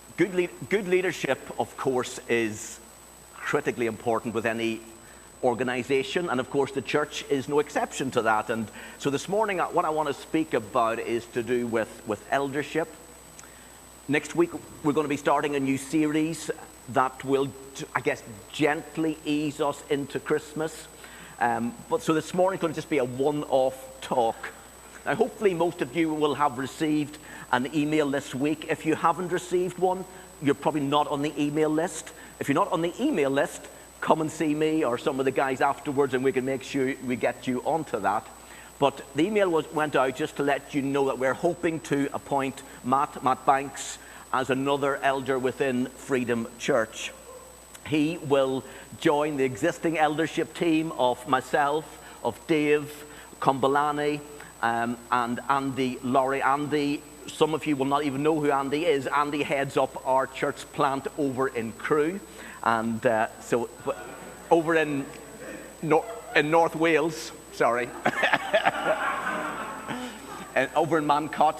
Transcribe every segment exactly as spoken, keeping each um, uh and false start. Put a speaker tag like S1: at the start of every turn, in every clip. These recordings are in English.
S1: Good, lead, good leadership, of course, is critically important with any organization, and of course the church is no exception to that. And so this morning what I want to speak about is to do with, with eldership. Next week we're going to be starting a new series that will, I guess, gently ease us into Christmas. Um, but so this morning is going to just be a one-off talk. Now hopefully most of you will have received an email this week. If you haven't received one, you're probably not on the email list. If you're not on the email list, come and see me or some of the guys afterwards and we can make sure we get you onto that. But the email was, went out just to let you know that we're hoping to appoint Matt, Matt Banks as another elder within Freedom Church. He will join the existing eldership team of myself, of Dave, Kumbalani, um, and Andy Laurie. Andy, some of you will not even know who Andy is. Andy heads up our church plant over in Crewe. And uh, so, over in, Nor in North Wales, sorry, and over in Mancott,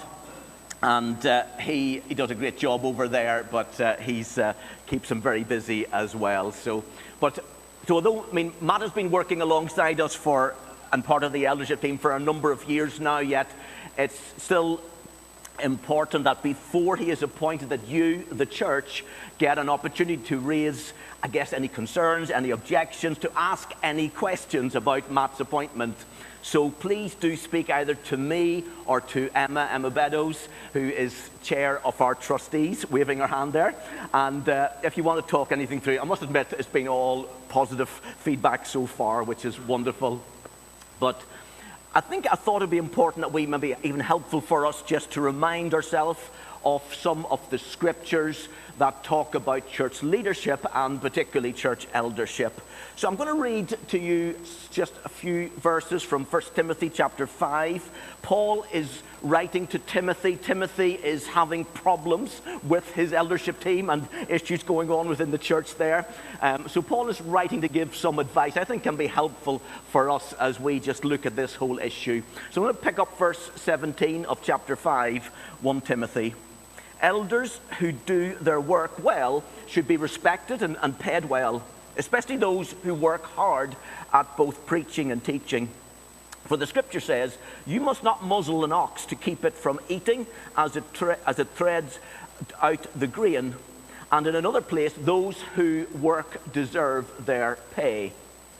S1: and uh, he he does a great job over there, but uh, he's uh, keeps him very busy as well. So, but so although I mean Matt has been working alongside us for and part of the eldership team for a number of years now, yet it's still important that before he is appointed that you, the church, get an opportunity to raise, I guess, any concerns, any objections, to ask any questions about Matt's appointment. So please do speak either to me or to Emma, Emma Beddoes, who is chair of our trustees, waving her hand there. And uh, if you want to talk anything through, I must admit it's been all positive feedback so far, which is wonderful. But I think I thought it'd be important that we, maybe even helpful for us, just to remind ourselves of some of the scriptures that talk about church leadership and particularly church eldership. So I'm going to read to you just a few verses from First Timothy chapter five. Paul is writing to Timothy. Timothy is having problems with his eldership team and issues going on within the church there. Um, so Paul is writing to give some advice I think can be helpful for us as we just look at this whole issue. So I'm going to pick up verse seventeen of chapter five, First Timothy. Elders who do their work well should be respected and, and paid well, especially those who work hard at both preaching and teaching. For the scripture says, you must not muzzle an ox to keep it from eating as it, as it treads out the grain. And in another place, those who work deserve their pay.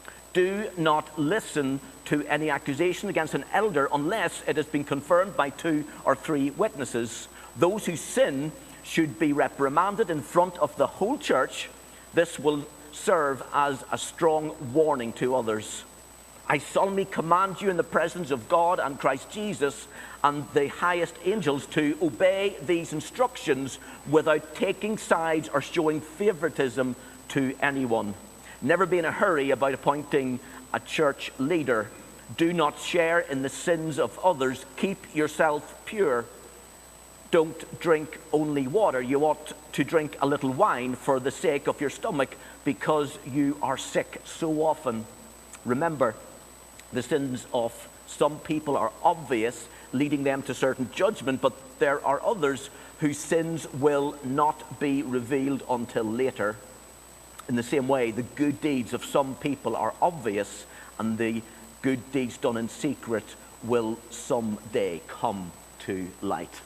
S1: Do not listen to any accusation against an elder unless it has been confirmed by two or three witnesses. Those who sin should be reprimanded in front of the whole church. This will serve as a strong warning to others. I solemnly command you in the presence of God and Christ Jesus and the highest angels to obey these instructions without taking sides or showing favoritism to anyone. Never be in a hurry about appointing a church leader. Do not share in the sins of others. Keep yourself pure. Don't drink only water. You ought to drink a little wine for the sake of your stomach because you are sick so often. Remember, the sins of some people are obvious, leading them to certain judgment, but there are others whose sins will not be revealed until later. In the same way, the good deeds of some people are obvious, and the good deeds done in secret will someday come to light.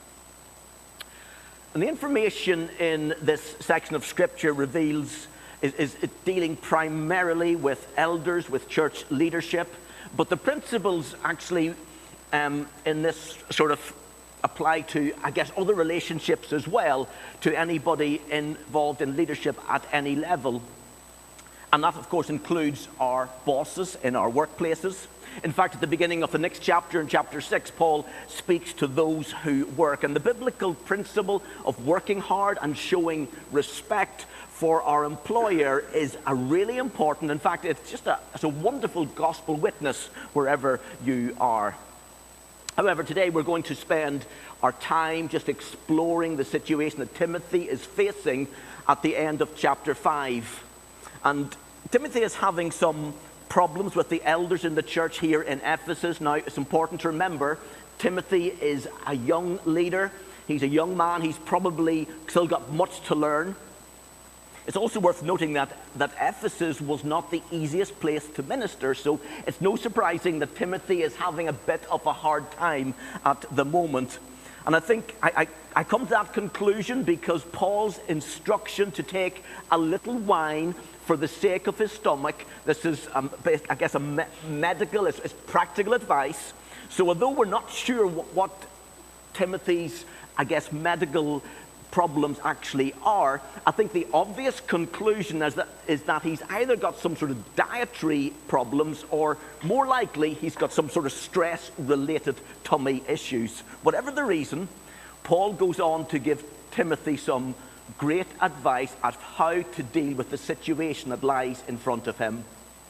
S1: And the information in this section of scripture reveals, is, is dealing primarily with elders, with church leadership, but the principles actually um, in this sort of apply to, I guess, other relationships as well, to anybody involved in leadership at any level. And that, of course, includes our bosses in our workplaces. In fact, at the beginning of the next chapter, in chapter six, Paul speaks to those who work. And the biblical principle of working hard and showing respect for our employer is a really important, in fact, it's just a, it's a wonderful gospel witness wherever you are. However, today we're going to spend our time just exploring the situation that Timothy is facing at the end of chapter five. And Timothy is having some problems with the elders in the church here in Ephesus. Now, it's important to remember, Timothy is a young leader. He's a young man. He's probably still got much to learn. It's also worth noting that, that Ephesus was not the easiest place to minister, so it's no surprising that Timothy is having a bit of a hard time at the moment. And I think I, I, I come to that conclusion because Paul's instruction to take a little wine for the sake of his stomach, this is, um, I guess, a me medical, it's, it's practical advice. So although we're not sure what, what Timothy's, I guess, medical problems actually are, I think the obvious conclusion is that, is that he's either got some sort of dietary problems or more likely he's got some sort of stress-related tummy issues. Whatever the reason, Paul goes on to give Timothy some great advice at how to deal with the situation that lies in front of him.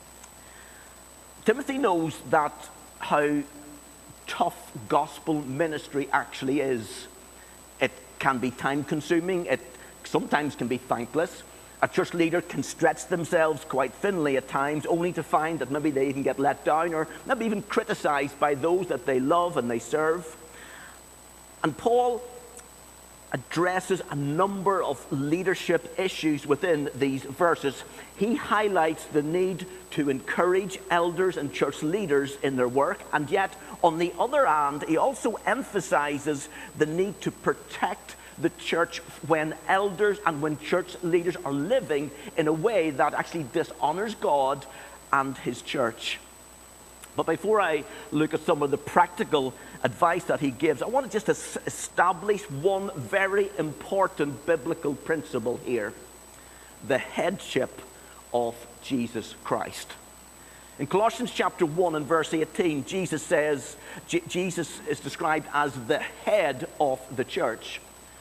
S1: Timothy knows that how tough gospel ministry actually is. It can be time-consuming. It sometimes can be thankless. A church leader can stretch themselves quite thinly at times, only to find that maybe they even get let down or maybe even criticized by those that they love and they serve. And Paul addresses a number of leadership issues within these verses. He highlights the need to encourage elders and church leaders in their work, and yet on the other hand, he also emphasizes the need to protect the church when elders and when church leaders are living in a way that actually dishonors God and his church. But before I look at some of the practical advice that he gives, I want to just establish one very important biblical principle here: the headship of Jesus Christ. In Colossians chapter one and verse eighteen, Jesus says, J Jesus is described as the head of the church.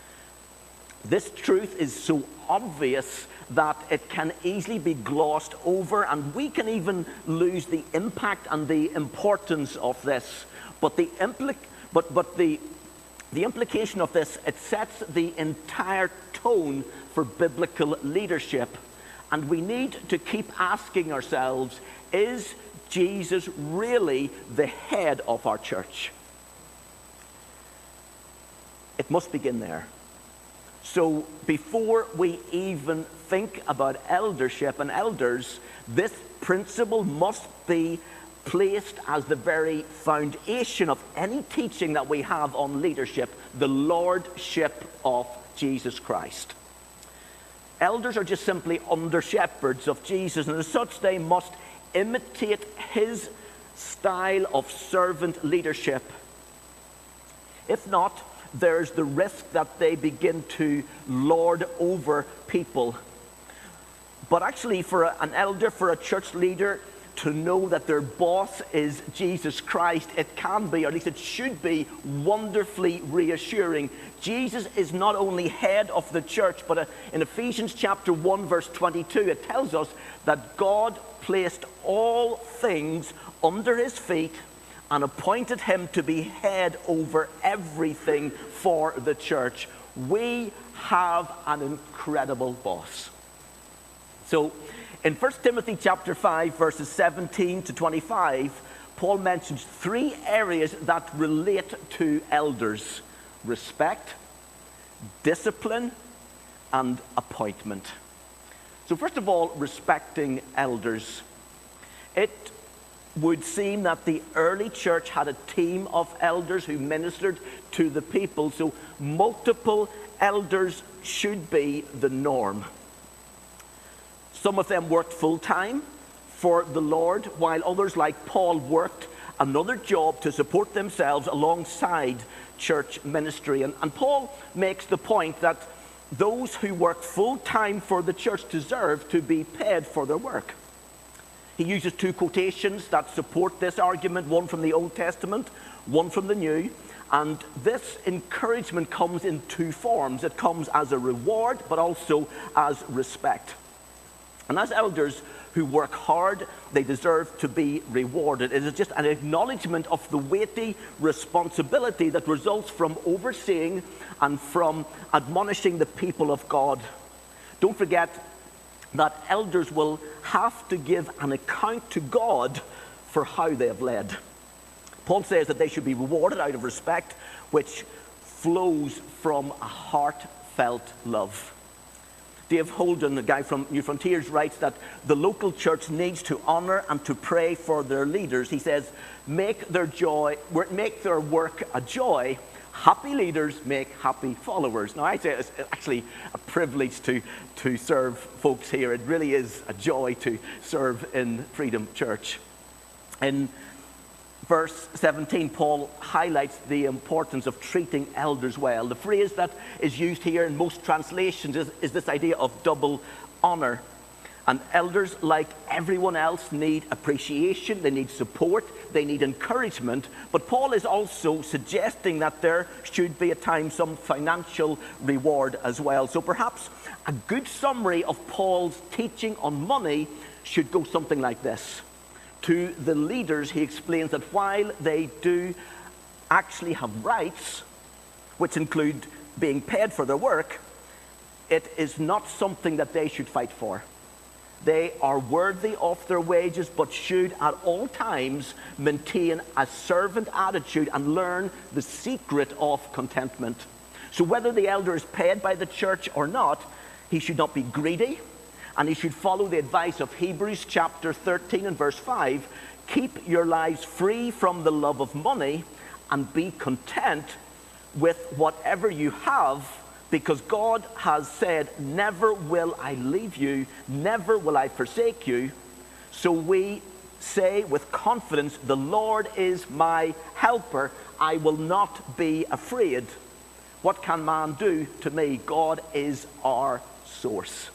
S1: This truth is so obvious that it can easily be glossed over, and we can even lose the impact and the importance of this. But the implic but but the the implication of this, it sets the entire tone for biblical leadership, and we need to keep asking ourselves, is Jesus really the head of our church? It must begin there. So before we even think about eldership and elders, this principle must be placed as the very foundation of any teaching that we have on leadership: the lordship of Jesus Christ. Elders are just simply under-shepherds of Jesus, and as such they must imitate his style of servant leadership. If not, there's the risk that they begin to lord over people. But actually, for a, an elder, for a church leader, to know that their boss is Jesus Christ, it can be, or at least it should be, wonderfully reassuring. Jesus is not only head of the church, but uh, in Ephesians chapter one, verse twenty-two, it tells us that God placed all things under his feet and appointed him to be head over everything for the church. We have an incredible boss. So in First Timothy chapter five, verses seventeen to twenty-five, Paul mentions three areas that relate to elders: respect, discipline, and appointment. So first of all, respecting elders. It would seem that the early church had a team of elders who ministered to the people, so multiple elders should be the norm. Some of them worked full-time for the Lord, while others, like Paul, worked another job to support themselves alongside church ministry. And, and Paul makes the point that those who work full-time for the church deserve to be paid for their work. He uses two quotations that support this argument, one from the Old Testament, one from the New. And this encouragement comes in two forms. It comes as a reward, but also as respect. And as elders who work hard, they deserve to be rewarded. It is just an acknowledgement of the weighty responsibility that results from overseeing and from admonishing the people of God. Don't forget that elders will have to give an account to God for how they have led. Paul says that they should be rewarded out of respect, which flows from a heartfelt love. Dave Holden, a guy from New Frontiers, writes that the local church needs to honor and to pray for their leaders. He says, make their joy, make their work a joy. Happy leaders make happy followers. Now, I'd say it's actually a privilege to, to serve folks here. It really is a joy to serve in Freedom Church. In verse seventeen, Paul highlights the importance of treating elders well. The phrase that is used here in most translations is, is this idea of double honor. And elders, like everyone else, need appreciation, they need support, they need encouragement. But Paul is also suggesting that there should be at times some financial reward as well. So perhaps a good summary of Paul's teaching on money should go something like this. To the leaders, he explains that while they do actually have rights, which include being paid for their work, it is not something that they should fight for. They are worthy of their wages, but should at all times maintain a servant attitude and learn the secret of contentment. So whether the elder is paid by the church or not, he should not be greedy, and he should follow the advice of Hebrews chapter thirteen and verse five. Keep your lives free from the love of money and be content with whatever you have, because God has said, never will I leave you, never will I forsake you. So we say with confidence, the Lord is my helper, I will not be afraid. What can man do to me? God is our source.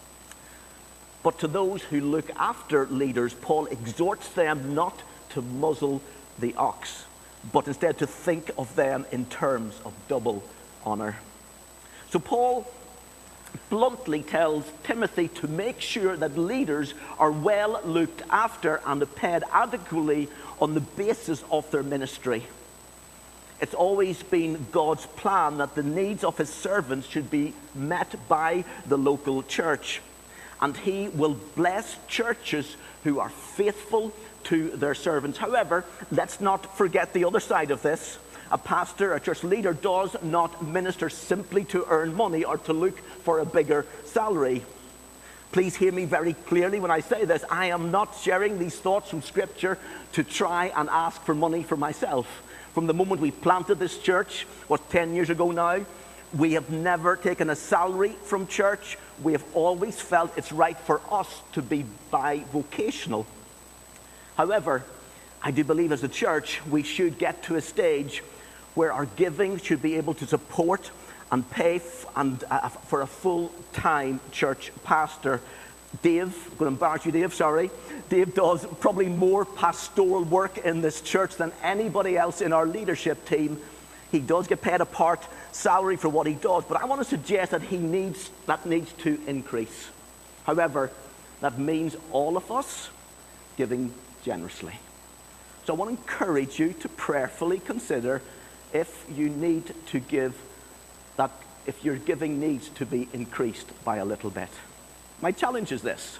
S1: But to those who look after leaders, Paul exhorts them not to muzzle the ox, but instead to think of them in terms of double honor. So Paul bluntly tells Timothy to make sure that leaders are well looked after and paid adequately on the basis of their ministry. It's always been God's plan that the needs of his servants should be met by the local church. And he will bless churches who are faithful to their servants. However, let's not forget the other side of this. A pastor, a church leader, does not minister simply to earn money or to look for a bigger salary. Please hear me very clearly when I say this. I am not sharing these thoughts from Scripture to try and ask for money for myself. From the moment we planted this church, what, ten years ago now, we have never taken a salary from church. We have always felt it's right for us to be bivocational. However, I do believe as a church we should get to a stage where our giving should be able to support and pay f- and, uh, for a full-time church pastor. Dave, I'm going to embarrass you, Dave, sorry. Dave does probably more pastoral work in this church than anybody else in our leadership team. He does get paid a part salary for what he does, but I want to suggest that he needs that needs to increase. However, that means all of us giving generously. So I want to encourage you to prayerfully consider if you need to give that, if your giving needs to be increased by a little bit. My challenge is this: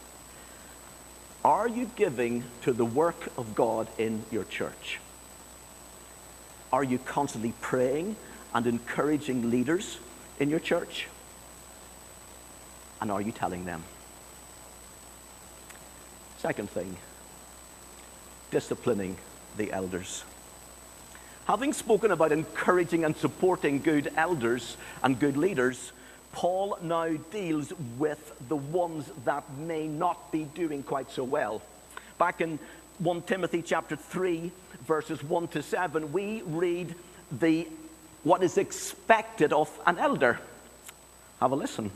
S1: are you giving to the work of God in your church? Are you constantly praying and encouraging leaders in your church? And are you telling them? Second thing, disciplining the elders. Having spoken about encouraging and supporting good elders and good leaders, Paul now deals with the ones that may not be doing quite so well. Back in First Timothy chapter three, verses one to seven, we read the what is expected of an elder. Have a listen.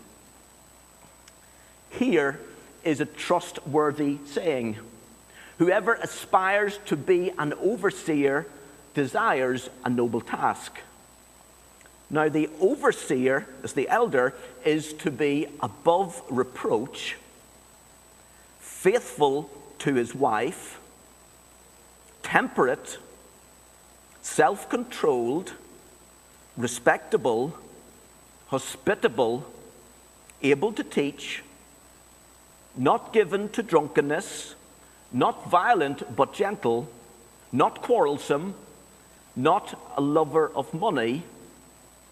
S1: Here is a trustworthy saying: whoever aspires to be an overseer desires a noble task. Now the overseer, as the elder, is to be above reproach, faithful to his wife, temperate, self-controlled, respectable, hospitable, able to teach, not given to drunkenness, not violent but gentle, not quarrelsome, not a lover of money,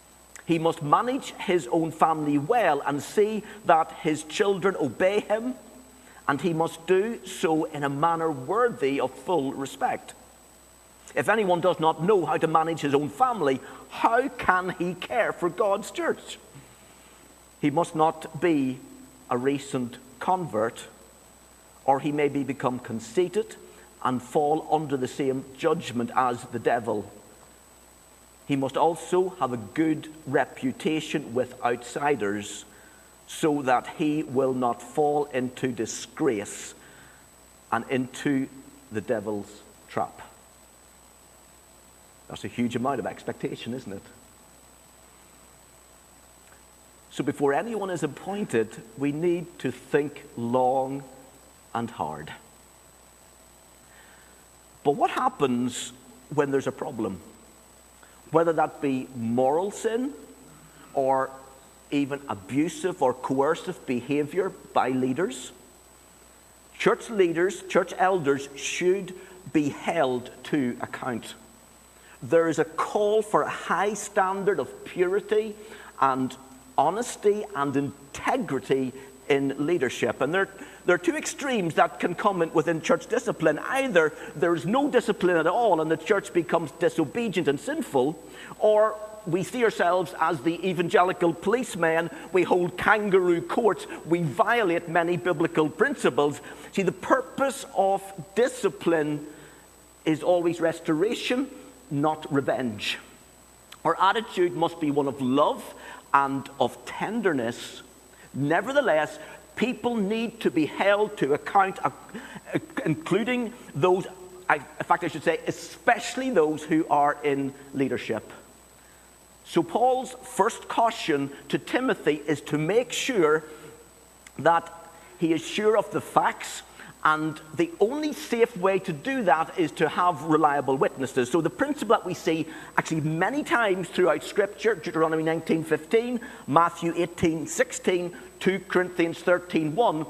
S1: He must manage his own family well and see that his children obey him, and he must do so in a manner worthy of full respect. If anyone does not know how to manage his own family, how can he care for God's church? He must not be a recent convert, or he may be become conceited and fall under the same judgment as the devil. He must also have a good reputation with outsiders so that he will not fall into disgrace and into the devil's trap. That's a huge amount of expectation, isn't it? So before anyone is appointed, we need to think long and hard. But what happens when there's a problem? Whether that be moral sin or even abusive or coercive behavior by leaders. Church leaders, church elders should be held to account. There is a call for a high standard of purity and honesty and integrity in leadership. And there, there are two extremes that can come in within church discipline. Either there is no discipline at all and the church becomes disobedient and sinful, or we see ourselves as the evangelical policeman. We hold kangaroo courts. We violate many biblical principles. See, the purpose of discipline is always restoration, not revenge. Our attitude must be one of love and of tenderness. Nevertheless, people need to be held to account, uh, uh, including those, I, in fact I should say, especially those who are in leadership. So Paul's first caution to Timothy is to make sure that he is sure of the facts, and the only safe way to do that is to have reliable witnesses. So the principle that we see actually many times throughout Scripture, Deuteronomy nineteen fifteen, Matthew eighteen sixteen, two Corinthians thirteen one,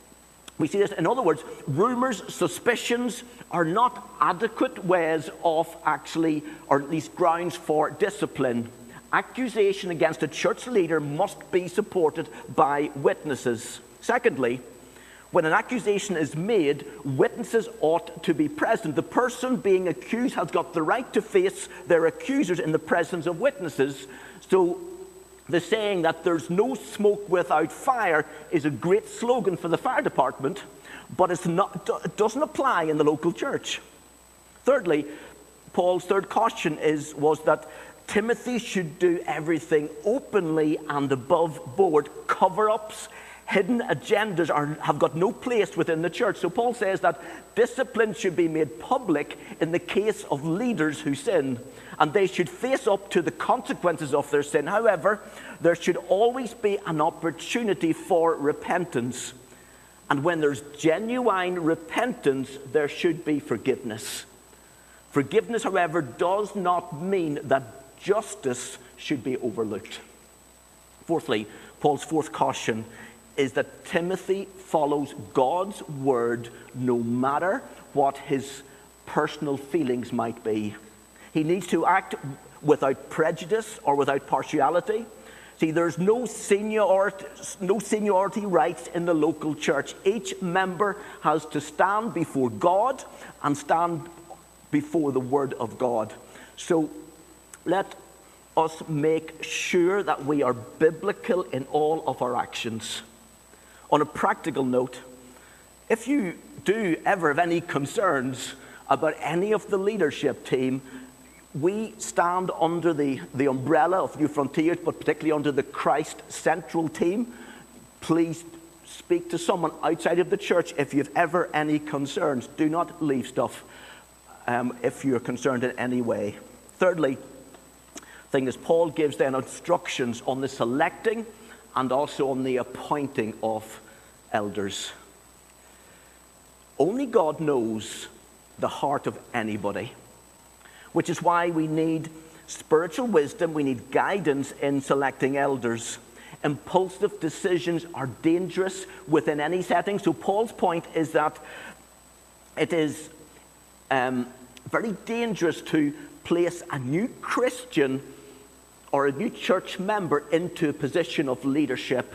S1: we see this. In other words, rumors, suspicions are not adequate ways of actually, or at least grounds for discipline. Accusation against a church leader must be supported by witnesses. Secondly, when an accusation is made, witnesses ought to be present. The person being accused has got the right to face their accusers in the presence of witnesses. So the saying that there's no smoke without fire is a great slogan for the fire department, but it's not, it doesn't apply in the local church. Thirdly, Paul's third caution is, was that Timothy should do everything openly and above board. Cover-ups, hidden agendas are, have got no place within the church. So Paul says that discipline should be made public in the case of leaders who sin, and they should face up to the consequences of their sin. However, there should always be an opportunity for repentance. And when there's genuine repentance, there should be forgiveness. Forgiveness, however, does not mean that justice should be overlooked. Fourthly, Paul's fourth caution is that Timothy follows God's word no matter what his personal feelings might be. He needs to act without prejudice or without partiality. See, there's no seniority, no seniority rights in the local church. Each member has to stand before God and stand before the word of God. So let us make sure that we are biblical in all of our actions. On a practical note, if you do ever have any concerns about any of the leadership team, we stand under the, the umbrella of New Frontiers, but particularly under the Christ Central team. Please speak to someone outside of the church if you have ever any concerns. Do not leave stuff um, if you're concerned in any way. Thirdly, thing is, Paul gives then instructions on the selecting and also on the appointing of elders. Only God knows the heart of anybody, which is why we need spiritual wisdom, we need guidance in selecting elders. Impulsive decisions are dangerous within any setting. So Paul's point is that it is um, very dangerous to place a new Christian or a new church member into a position of leadership,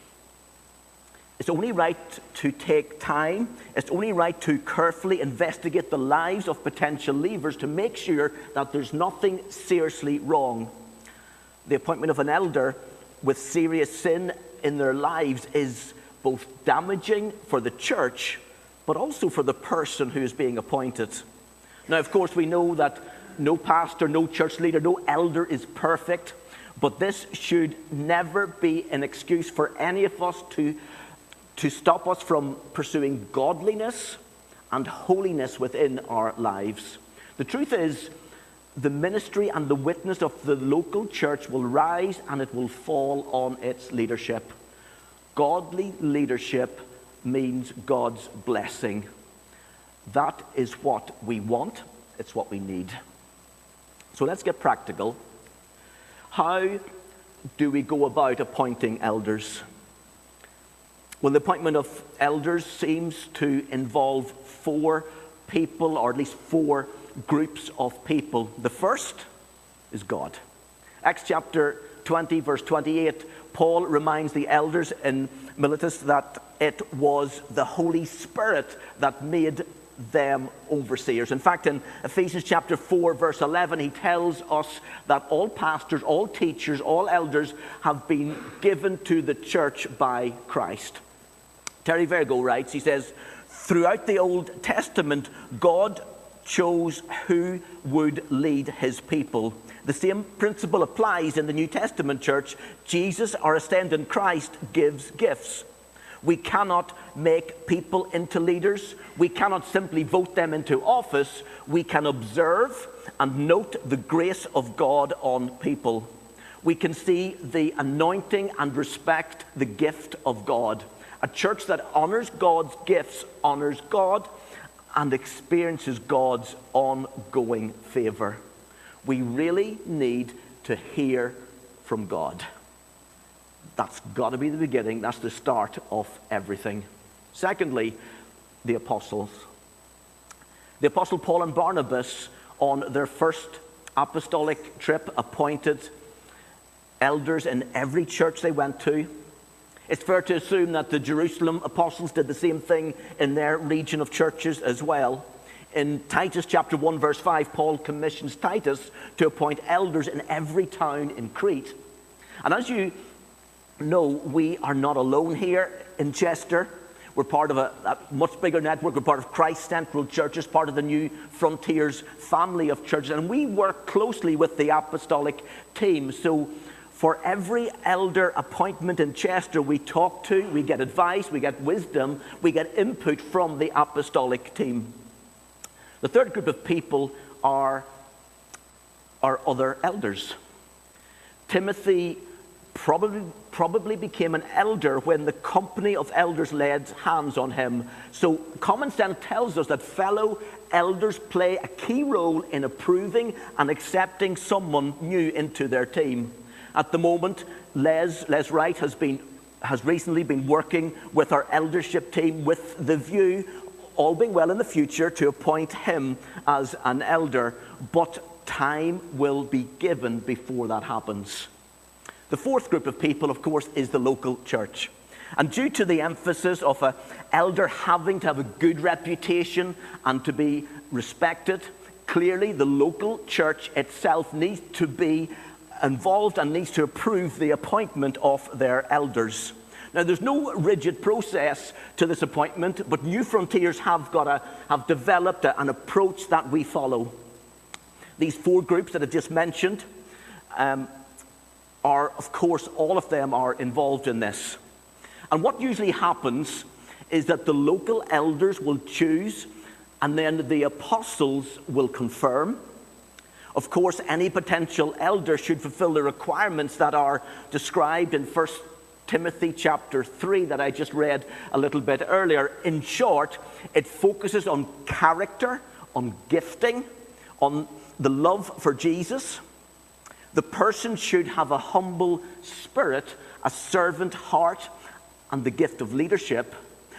S1: it's only right to take time, it's only right to carefully investigate the lives of potential leavers to make sure that there's nothing seriously wrong. The appointment of an elder with serious sin in their lives is both damaging for the church, but also for the person who is being appointed. Now, of course, we know that no pastor, no church leader, no elder is perfect, but this should never be an excuse for any of us to to stop us from pursuing godliness and holiness within our lives. The truth is, the ministry and the witness of the local church will rise and it will fall on its leadership. Godly leadership means God's blessing. That is what we want. It's what we need. So let's get practical. How do we go about appointing elders? Well, the appointment of elders seems to involve four people, or at least four groups of people. The first is God. Acts chapter twenty, verse twenty-eight, Paul reminds the elders in Miletus that it was the Holy Spirit that made them overseers. In fact, in Ephesians chapter four, verse eleven, he tells us that all pastors, all teachers, all elders have been given to the church by Christ. Terry Virgo writes, he says, throughout the Old Testament, God chose who would lead his people. The same principle applies in the New Testament church. Jesus, our ascended Christ, gives gifts. We cannot make people into leaders. We cannot simply vote them into office. We can observe and note the grace of God on people. We can see the anointing and respect the gift of God. A church that honors God's gifts honors God and experiences God's ongoing favor. We really need to hear from God. That's got to be the beginning. That's the start of everything. Secondly, the apostles. The apostle Paul and Barnabas, on their first apostolic trip, appointed elders in every church they went to. It's fair to assume that the Jerusalem apostles did the same thing in their region of churches as well. In Titus chapter one, verse five, Paul commissions Titus to appoint elders in every town in Crete. And as you know, we are not alone here in Chester. We're part of a, a much bigger network. We're part of Christ Central Churches, part of the New Frontiers family of churches. And we work closely with the apostolic team. So for every elder appointment in Chester we talk to, we get advice, we get wisdom, we get input from the apostolic team. The third group of people are, are other elders. Timothy probably, probably became an elder when the company of elders laid hands on him. So common sense tells us that fellow elders play a key role in approving and accepting someone new into their team. At the moment, Les, Les Wright has, been, has recently been working with our eldership team with the view, all being well in the future, to appoint him as an elder. But time will be given before that happens. The fourth group of people, of course, is the local church. And due to the emphasis of an elder having to have a good reputation and to be respected, clearly the local church itself needs to be involved and needs to approve the appointment of their elders. Now, there's no rigid process to this appointment, but New Frontiers have got a, have developed a, an approach that we follow. These four groups that I just mentioned um, are, of course, all of them are involved in this. And what usually happens is that the local elders will choose, and then the apostles will confirm. Of course, any potential elder should fulfill the requirements that are described in First Timothy chapter three that I just read a little bit earlier. In short, it focuses on character, on gifting, on the love for Jesus. The person should have a humble spirit, a servant heart, and the gift of leadership.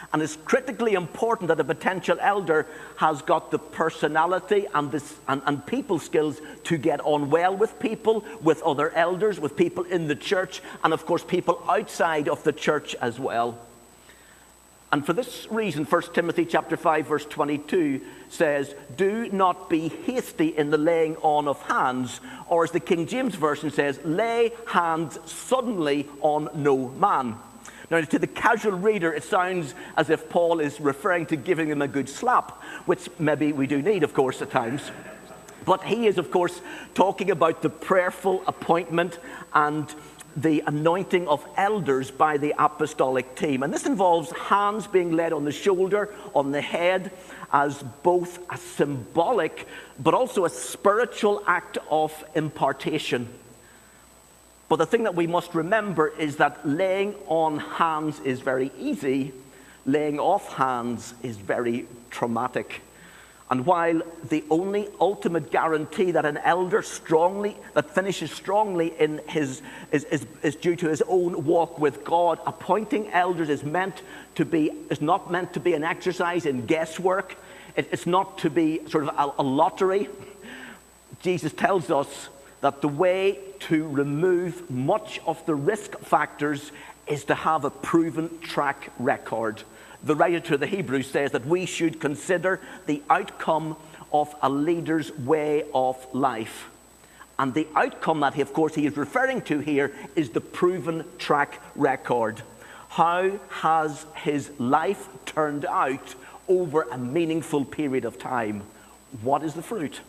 S1: And it's critically important that a potential elder has got the personality and, this, and, and people skills to get on well with people, with other elders, with people in the church, and of course people outside of the church as well. And for this reason, First Timothy chapter five, verse twenty-two says, "Do not be hasty in the laying on of hands," or as the King James Version says, "Lay hands suddenly on no man." Now, to the casual reader, it sounds as if Paul is referring to giving him a good slap, which maybe we do need, of course, at times. But he is, of course, talking about the prayerful appointment and the anointing of elders by the apostolic team. And this involves hands being laid on the shoulder, on the head, as both a symbolic but also a spiritual act of impartation. But the thing that we must remember is that laying on hands is very easy, laying off hands is very traumatic. And while the only ultimate guarantee that an elder strongly, that finishes strongly in his, is, is, is due to his own walk with God, appointing elders is meant to be, is not meant to be an exercise in guesswork. It, it's not to be sort of a, a lottery. Jesus tells us that the way to remove much of the risk factors is to have a proven track record. The writer to the Hebrews says that we should consider the outcome of a leader's way of life. And the outcome that, he, of course, he is referring to here is the proven track record. How has his life turned out over a meaningful period of time? What is the fruit?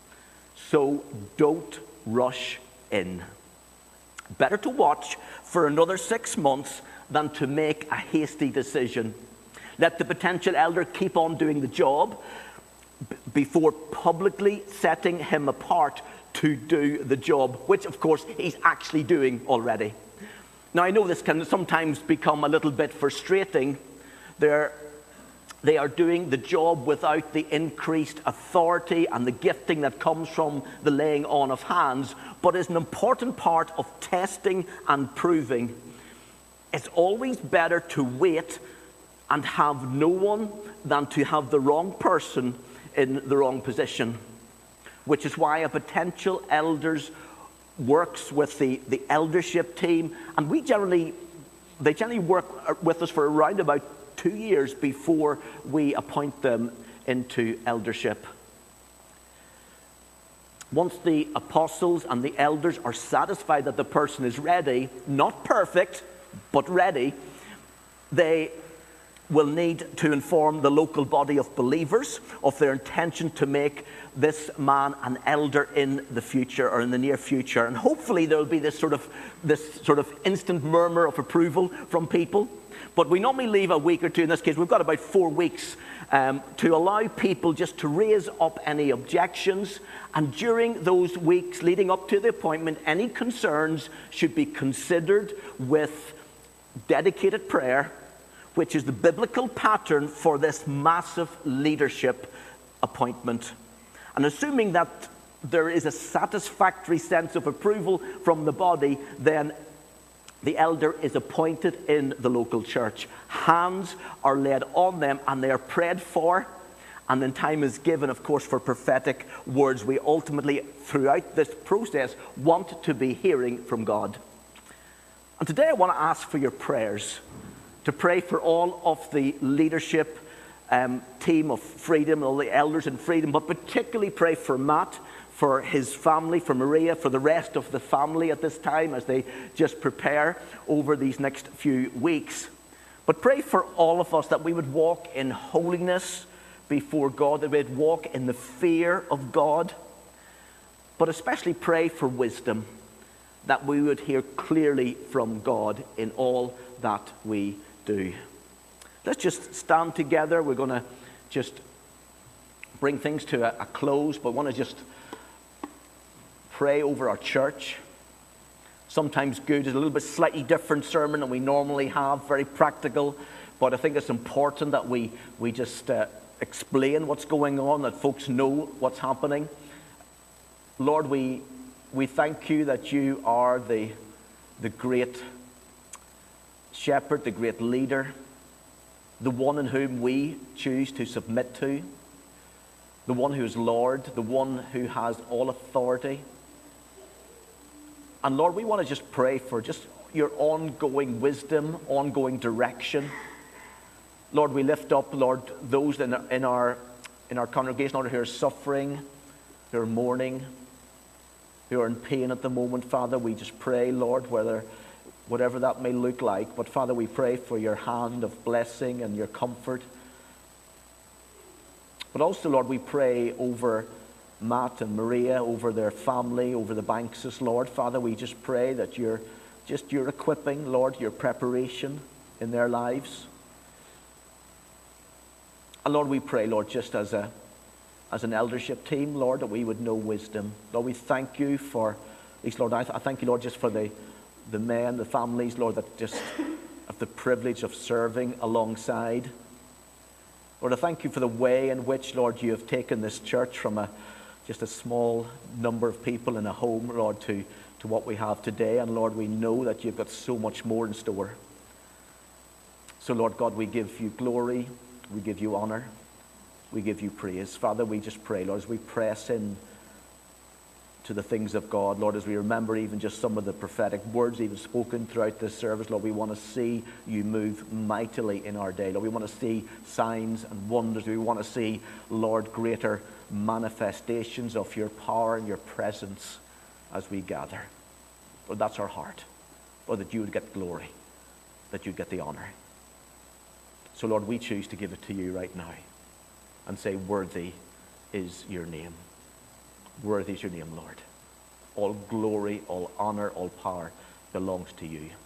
S1: So don't rush in. Better to watch for another six months than to make a hasty decision. Let the potential elder keep on doing the job b- before publicly setting him apart to do the job, which of course he's actually doing already. Now, I know this can sometimes become a little bit frustrating. They're They are doing the job without the increased authority and the gifting that comes from the laying on of hands, but is an important part of testing and proving. It's always better to wait and have no one than to have the wrong person in the wrong position, which is why a potential elders works with the, the eldership team, and we generally, they generally work with us for around about two years before we appoint them into eldership. Once the apostles and the elders are satisfied that the person is ready, not perfect, but ready, they will need to inform the local body of believers of their intention to make this man an elder in the future or in the near future. And hopefully there will be this sort of this sort of instant murmur of approval from people. But we normally leave a week or two. In this case, we've got about four weeks um, to allow people just to raise up any objections. And during those weeks leading up to the appointment, any concerns should be considered with dedicated prayer, which is the biblical pattern for this massive leadership appointment. And assuming that there is a satisfactory sense of approval from the body, then the elder is appointed in the local church. Hands are laid on them and they are prayed for. And then time is given, of course, for prophetic words. We ultimately, throughout this process, want to be hearing from God. And today I want to ask for your prayers. To pray for all of the leadership um, team of Freedom, all the elders in Freedom, but particularly pray for Matt, for his family, for Maria, for the rest of the family at this time as they just prepare over these next few weeks. But pray for all of us that we would walk in holiness before God, that we would walk in the fear of God, but especially pray for wisdom, that we would hear clearly from God in all that we do. Let's just stand together. We're going to just bring things to a, a close, but I want to just pray over our church. Sometimes good is a little bit slightly different sermon than we normally have, very practical, but I think it's important that we, we just uh, explain what's going on, that folks know what's happening. Lord, we, we thank you that you are the, the great shepherd, the great leader. the one in whom we choose to submit to, the one who is Lord, the one who has all authority. And Lord, we want to just pray for just your ongoing wisdom, ongoing direction. Lord, we lift up, Lord, those in our, in our, in our congregation, Lord, who are suffering, who are mourning, who are in pain at the moment. Father, we just pray, Lord, whether whatever that may look like. But Father, we pray for your hand of blessing and your comfort. But also, Lord, we pray over Matt and Maria, over their family, over the Bankses, Lord. Father, we just pray that you're just your equipping, Lord, your preparation in their lives. And Lord, we pray, Lord, just as a as an eldership team, Lord, that we would know wisdom. Lord, we thank you for these, Lord. I, th- I thank you, Lord, just for the the men, the families, Lord, that just have the privilege of serving alongside. Lord, I thank you for the way in which, Lord, you have taken this church from a just a small number of people in a home, Lord, to, to what we have today. And Lord, we know that you've got so much more in store. So, Lord God, we give you glory, we give you honor, we give you praise. Father, we just pray, Lord, as we press in to the things of God, Lord, as we remember even just some of the prophetic words even spoken throughout this service, Lord, we want to see you move mightily in our day. Lord, we want to see signs and wonders. We want to see, Lord, greater manifestations of your power and your presence as we gather. Lord, that's our heart. Lord, that you would get glory, that you'd get the honor. So, Lord, we choose to give it to you right now and say, worthy is your name. Worthy is your name, Lord. All glory, all honor, all power belongs to you.